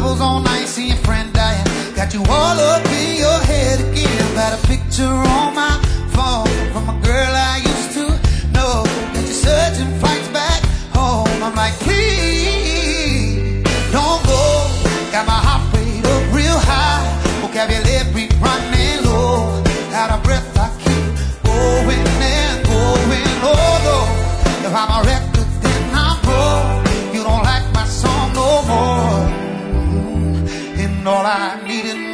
troubles all night, seeing your friend dying. Got you all up in your head again. Got a picture on my phone from a girl I used to know. That you're searching fights back home. I'm like, please, don't go. Got my heart rate up real high. Vocabulary running low. Out of breath, I keep going and going. Oh, no. If I'm a record, then I'm broke. You don't like my song no more. And all I need is